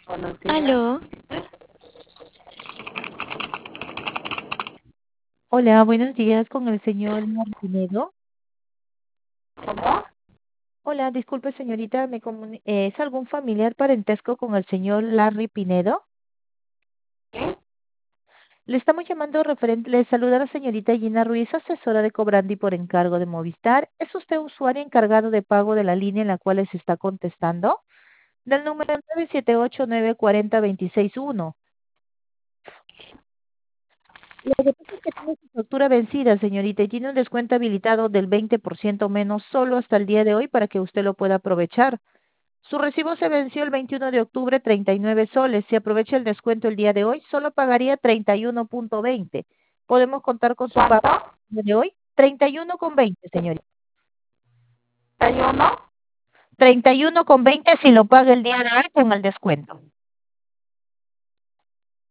Buenos días. Aló, Hola, buenos días con el señor Pinedo. ¿Cómo? Hola, disculpe señorita, ¿es algún familiar parentesco con el señor Larry Pinedo? ¿Sí? Le estamos llamando referente, le saluda la señorita Gina Ruiz, asesora de Cobrandi por encargo de Movistar. ¿Es usted usuario encargado de pago de la línea en la cual se está contestando? Del número 978-940-261. Lo que pasa es que tiene su factura vencida, señorita, y tiene un descuento habilitado del 20% menos solo hasta el día de hoy para que usted lo pueda aprovechar. Su recibo se venció el 21 de octubre, 39 soles. Si aprovecha el descuento el día de hoy, solo pagaría 31,20. ¿Podemos contar con su pago ¿Cuánto? el día de hoy? 31,20, señorita. ¿Hay uno? 31,20 si lo paga el día de hoy con el descuento.